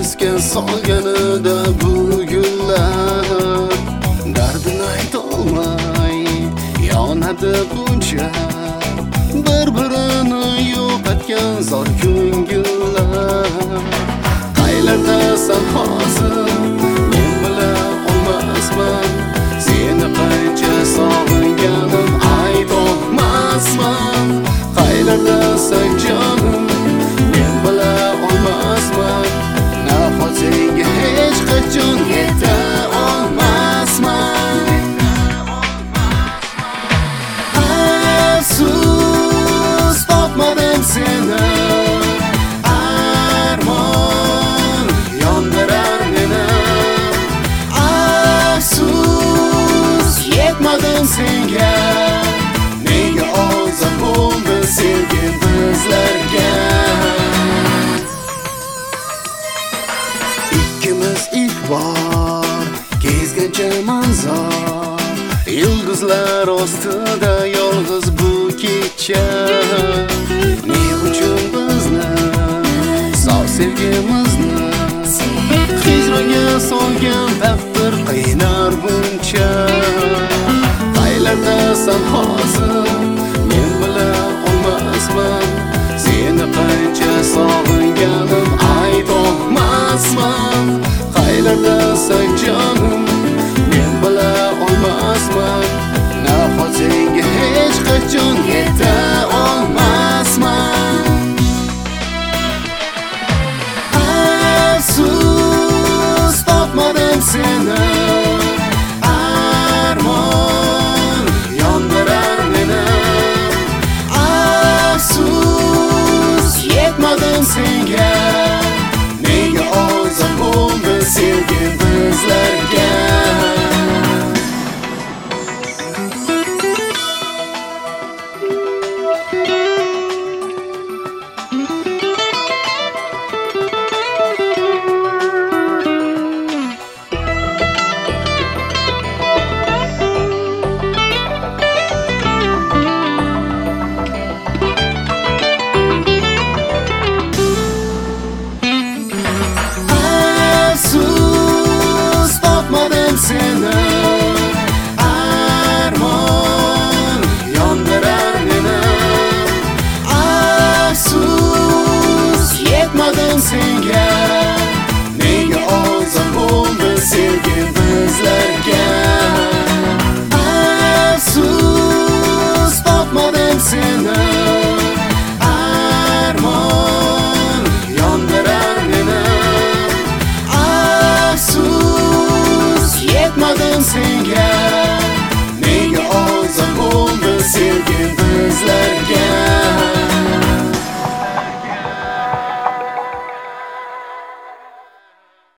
esga solganida bu gullar dardini aytolmay yonadi buncha bir-birini yo'qotgan zor ko'ngillar. Qaylardasan hozir men bilan olmasman, seni qancha sog'inganim aytolmasman. Qaylardasan jonim men bilan olmasman, nahot senga hech qachon yeta olmasman. Afsus topmadim seni, armon yondirar meni. Afsus yetmadim senga, nega ozor bo'ldi sevgi bizlarga. Ikkimiz ilk bor kezgancha manzor, yulduzlar ostida yolg'iz bu kecha. Ne uchun bizni sof sevgimizni hijronga solgan taqdir qiynar buncha. Qaylardasan hozir men bilan olmasman, seni qancha sog'inganim aytolmasman. Qaylardasan jonim men bilan olmasman, nahot senga hech qachon yeta olmasman. Afsus topmadim seni, armon yondirar meni. Afsus yetmadim senga, nega ozor bo'ldi sevgi bizlarga. Seni armon yondirar meni. Afsus yetmadim senga, nega ozor bo'ldi sevgi